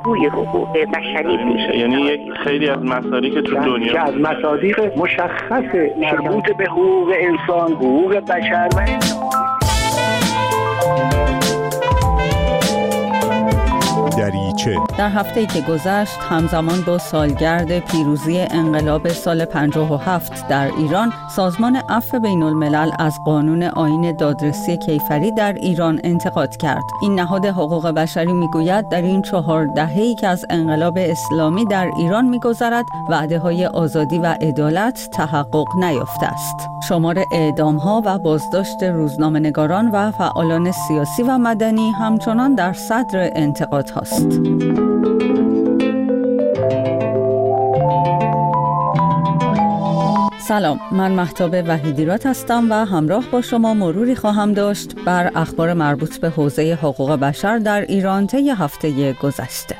بازگوی حقوق بشری میشه. یعنی خیلی از مصادیق که تو دنیا از مصادیق مشخص مربوط به حقوق انسان، حقوق بشر و دریچه. در هفته‌ای که گذشت همزمان با سالگرد پیروزی انقلاب سال 57 در ایران، سازمان عفو بین‌الملل از قانون آیین دادرسی کیفری در ایران انتقاد کرد. این نهاد حقوق بشری میگوید در این 4 دهه‌ای که از انقلاب اسلامی در ایران میگذرد، وعده‌های آزادی و عدالت تحقق نیافته است. شمار اعدام‌ها و بازداشت روزنامه‌نگاران و فعالان سیاسی و مدنی همچنان در صدر انتقادها است. سلام، من مهتاب وحیدیراد هستم و همراه با شما مروری خواهم داشت بر اخبار مربوط به حوزه حقوق بشر در ایران طی هفته گذشته.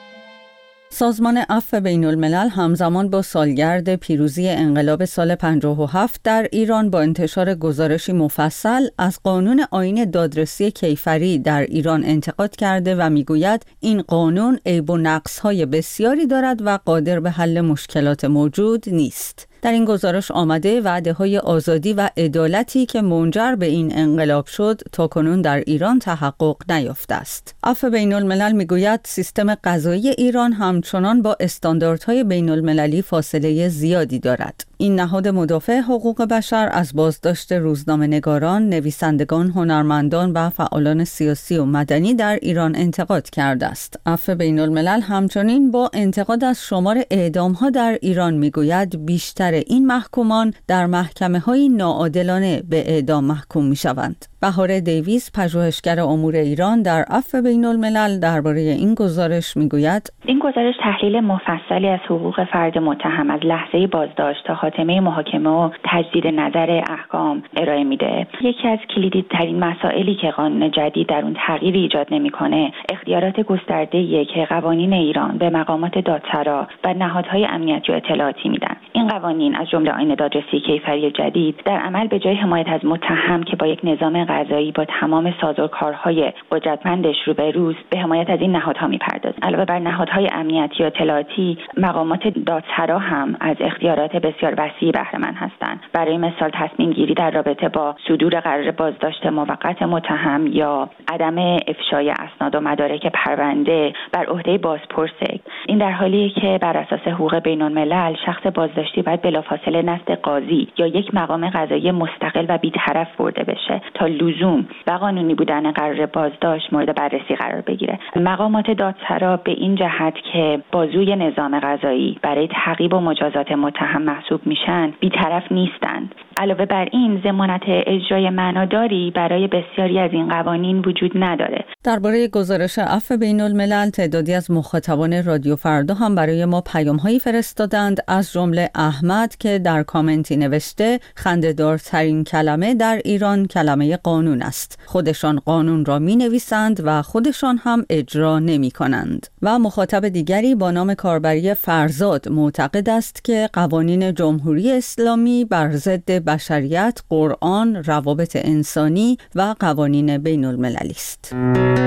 سازمان عفو بین‌الملل همزمان با سالگرد پیروزی انقلاب سال 57 در ایران با انتشار گزارشی مفصل از قانون آیین دادرسی کیفری در ایران انتقاد کرده و میگوید این قانون عیب و نقص‌های بسیاری دارد و قادر به حل مشکلات موجود نیست. در این گزارش آمده وعده‌های آزادی و عدالتی که منجر به این انقلاب شد تاکنون در ایران تحقق نیافته است. عفو بین‌الملل میگوید سیستم قضایی ایران همچنان با استانداردهای بین‌المللی فاصله زیادی دارد. این نهاد مدافع حقوق بشر از بازداشت روزنامه‌نگاران، نویسندگان، هنرمندان و فعالان سیاسی و مدنی در ایران انتقاد کرده است. عفو بین‌الملل همچنین با انتقاد از شمار اعدام‌ها در ایران میگوید بیشتر این محکومان در محکمه‌های ناعادلانه به اعدام محکوم می‌شوند. بهار دیویس، پژوهشگر امور ایران در عفو بین‌الملل، درباره این گزارش میگوید: این گزارش تحلیل مفصلی از حقوق فرد متهم از لحظه بازداشت تا خاتمه محاکمه و تجدید نظر احکام ارائه میده. یکی از کلیدی ترین مسائلی که قانون جدید در اون تغییری ایجاد نمیکنه، اختیارات گسترده‌ای که قوانین ایران به مقامات دادسرا و نهادهای امنیتی و اطلاعاتی میدن. این قوانین از جمله آیین دادرسی کیفری جدید در عمل به جای حمایت از متهم که با یک نظام قضایی با تمام سازوکارهای قدرتمندش روبروست، به حمایت از این نهادها میپردازه. علاوه بر نهادهای امنیتی و اطلاعاتی، مقامات دادسرا هم از اختیارات بسیار وسیعی بهره مند هستند. برای مثال تصمیم گیری در رابطه با صدور قرار بازداشت موقت متهم یا عدم افشای اسناد و مدارک پرونده بر عهده بازپرسه. این در حالیه که بر اساس حقوق بین‌الملل شخص بازداشتی باید بلافاصله نزد قاضی یا یک مقام قضایی مستقل و بی‌طرف برده بشه تا لزوم و قانونی بودن قرار بازداشت مورد بررسی قرار بگیره. مقامات دادسرا به این جهت که بازوی نظام قضایی برای تعقیب و مجازات متهم محسوب میشن بی‌طرف نیستند. علاوه بر این ضمانت اجرای معناداری برای بسیاری از این قوانین وجود نداره. درباره گزارش عفو بین‌الملل تعدادی از مخاطبان رادیو فردا هم برای ما پیام‌هایی فرستادند، از جمله احمد که در کامنتی نوشته خنده‌دارترین کلمه در ایران کلمه قانون است. خودشان قانون را می‌نویسند و خودشان هم اجرا نمی‌کنند. و مخاطب دیگری با نام کاربری فرزاد معتقد است که قوانین جمهوری اسلامی بر ضد بشریت، قرآن، روابط انسانی و قوانین بین‌المللی است.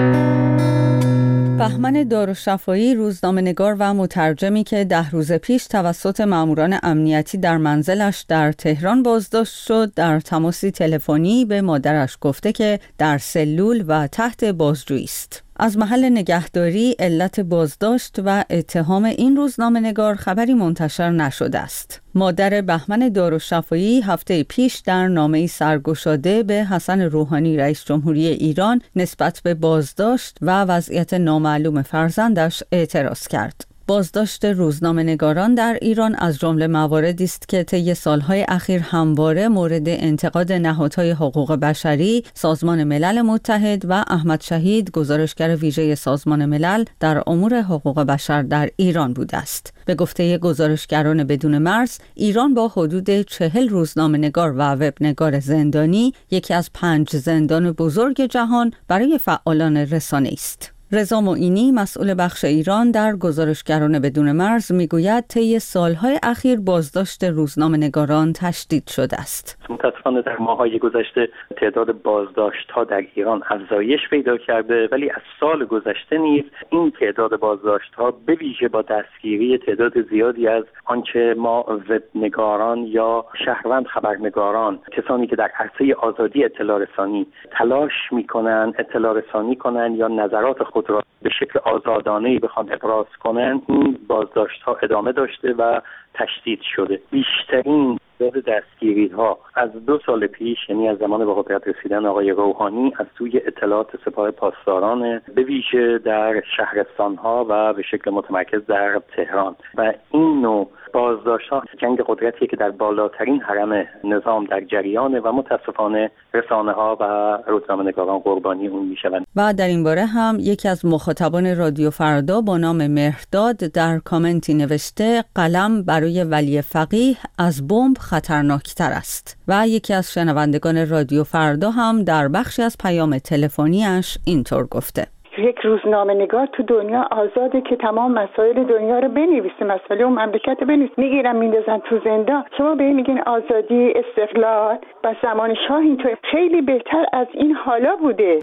بهمن دارالشفایی، روزنامه‌نگار و مترجمی که 10 روز پیش توسط ماموران امنیتی در منزلش در تهران بازداشت شد، در تماسی تلفنی به مادرش گفته که در سلول و تحت بازجویی است. از محل نگهداری، علت بازداشت و اتهام این روزنامه‌نگار خبری منتشر نشده است. مادر بهمن دارالشفایی هفته پیش در نامه‌ای سرگشاده به حسن روحانی رئیس جمهوری ایران نسبت به بازداشت و وضعیت نامعلوم فرزندش اعتراض کرد. بازداشت روزنامه‌نگاران در ایران از جمله مواردی است که طی سالهای اخیر همواره مورد انتقاد نهادهای حقوق بشری، سازمان ملل متحد و احمد شهید، گزارشگر ویژه سازمان ملل در امور حقوق بشر در ایران بوده است. به گفته گزارشگران بدون مرز، ایران با حدود 40 روزنامه‌نگار و وبنگار زندانی، یکی از 5 زندان بزرگ جهان برای فعالان رسانه است. رضا معینی مسئول بخش ایران در گزارشگران بدون مرز میگوید طی سالهای اخیر بازداشت روزنامه‌نگاران تشدید شده است. متأسفانه در ماه‌های گذشته تعداد بازداشت‌ها در ایران افزایش پیدا کرده، ولی از سال گذشته نیز این تعداد بازداشت‌ها به ویژه با دستگیری تعداد زیادی از آنچه ما وبنگاران یا شهروند خبرنگاران، کسانی که در عرصه آزادی اطلاع رسانی تلاش می‌کنند اطلاع رسانی کنند یا نظرات خود را به شکل آزادانه‌ای بخوان ابراز کنند، این بازداشت‌ها ادامه داشته و تشدید شده. بیشترین تعداد دستگیری‌ها از 2 سال پیش، یعنی از زمان به قدرت رسیدن آقای روحانی، از سوی اطلاعات سپاه پاسداران به ویژه در شهرستان‌ها و به شکل متمرکز در تهران و این نوع بازداشت‌ها جنگ قدرتی که در بالاترین هرم نظام در جریانه و متاسفانه رسانه‌ها و روزنامه‌نگاران قربانی اون میشوند. و در این باره هم یکی از مخاطبان رادیو فردا با نام مهرداد در کامنتی نوشته قلم برای ولی فقیه از بمب خطرناکتر است. و یکی از شنوندگان رادیو فردا هم در بخشی از پیام تلفنیش اینطور گفته: یک روزنامه‌نگار تو دنیا آزاده که تمام مسائل دنیا رو بنویسه، مسائل اون مملکت بنویسه. میگیرن میندازن تو زندان. شما به این میگین آزادی، استقلال؟ و زمان شاه اینطور خیلی بهتر از این حالا بوده.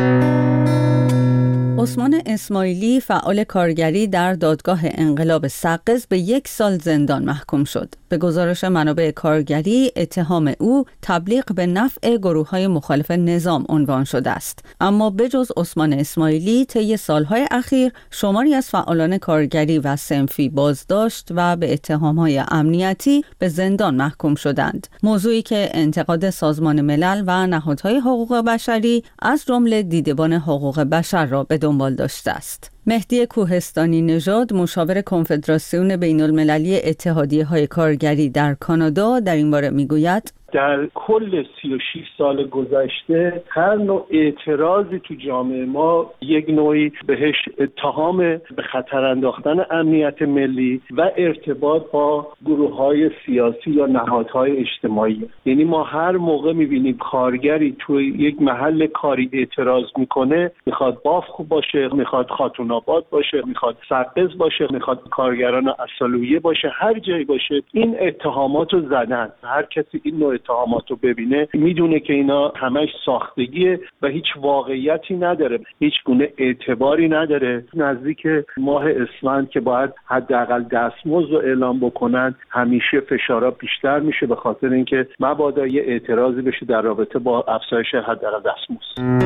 عثمان اسماعیلی فعال کارگری در دادگاه انقلاب سقز به 1 سال زندان محکوم شد. به گزارش منابع کارگری اتهام او تبلیغ به نفع گروه‌های مخالف نظام عنوان شده است. اما بجز عثمان اسماعیلی طی سالهای اخیر شماری از فعالان کارگری و صنفی بازداشت و به اتهام‌های امنیتی به زندان محکوم شدند. موضوعی که انتقاد سازمان ملل و نهادهای حقوق بشری از جمله دیدبان حقوق بشر را به دنبال داشته است. مهدی کوهستانی نژاد مشاور کنفدراسیون بین‌المللی اتحادیه‌های کارگری در کانادا در این باره میگوید: در کل 36 سال گذشته هر نوع اعتراضی تو جامعه ما یک نوعی بهش اتهام به خطر انداختن امنیت ملی و ارتباط با گروه‌های سیاسی یا نهادهای اجتماعی. یعنی ما هر موقع می‌بینیم کارگری تو یک محل کاری اعتراض میکنه، میخواد بافق باشه، میخواد خاتون آباد باشه، میخواد سقز باشه، میخواد کارگران اصالویه باشه، هر جایی باشه این اتهاماتو زدن. هر کسی این نوع اتهاماتو ببینه میدونه که اینا همش ساختگیه و هیچ واقعیتی نداره، هیچ گونه اعتباری نداره. نزدیک ماه اسفند که باید حداقل دستمزد رو اعلام بکنن، همیشه فشارها بیشتر میشه به خاطر اینکه مبادا یه اعتراضی بشه در رابطه با افزایش حداقل دستمزد.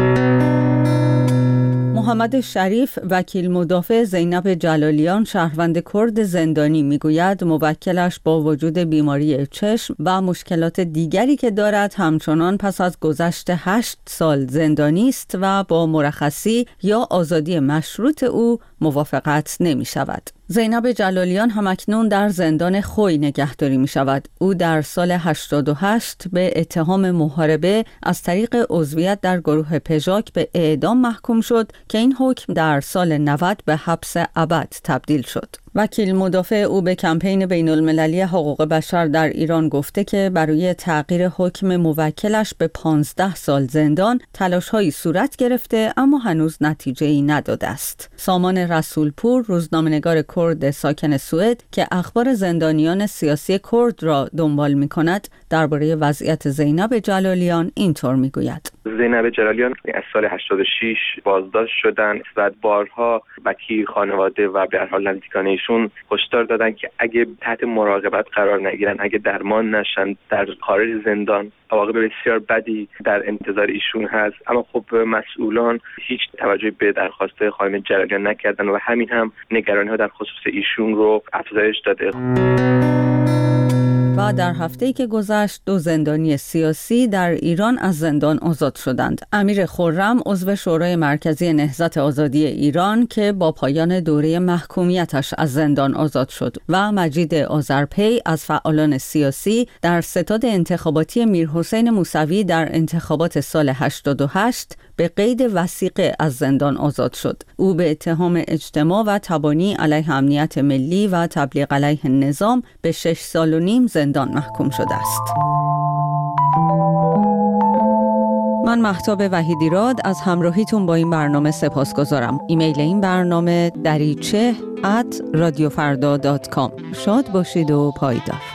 محمد شریف وکیل مدافع زینب جلالیان شهروند کرد زندانی میگوید موکلش با وجود بیماری چشم و مشکلات دیگری که دارد همچنان پس از گذشت 8 سال زندانی است و با مرخصی یا آزادی مشروط او موافقت نمی شود. زینب جلالیان همکنون در زندان خوی نگهداری می شود. او در سال 88 به اتهام محاربه از طریق عضویت در گروه پژاک به اعدام محکوم شد که این حکم در سال 90 به حبس ابد تبدیل شد. وکیل مدافع او به کمپین بین‌المللی حقوق بشر در ایران گفته که برای تغییر حکم موکلش به 15 سال زندان تلاش‌هایی صورت گرفته اما هنوز نتیجه‌ای نداده است. سامان رسولپور روزنامه‌نگار کرد ساکن سوئد که اخبار زندانیان سیاسی کرد را دنبال می‌کند درباره وضعیت زینب جلالیان اینطور می‌گوید: زینب جلالیان از سال 86 بازداشت شدند و بارها وکیل خانواده و به هر حال نزدیکان ایشون هشدار دادن که اگه تحت مراقبت قرار نگیرن، اگه درمان نشن، در خارج زندان عواقب بسیار بدی در انتظار ایشون هست. اما خب مسئولان هیچ توجهی به درخواست خانم جلالیان نکردن و همین هم نگرانی‌ها در خصوص ایشون رو افزایش داده. و در هفته‌ای که گذشت 2 زندانی سیاسی در ایران از زندان آزاد شدند. امیر خرم عضو شورای مرکزی نهضت آزادی ایران که با پایان دوره محکومیتش از زندان آزاد شد و مجید آذرپی از فعالان سیاسی در ستاد انتخاباتی میرحسین موسوی در انتخابات سال 88 به قید وثیقه از زندان آزاد شد. او به اتهام اجتماع و تبانی علیه امنیت ملی و تبلیغ علیه نظام به 6 سال و نیم زندان محکوم شده است. من مهتاب وحیدیراد از همراهیتون با این برنامه سپاسگزارم. ایمیل این برنامه دریچه@radiofarda.com. شاد باشید و پایدار.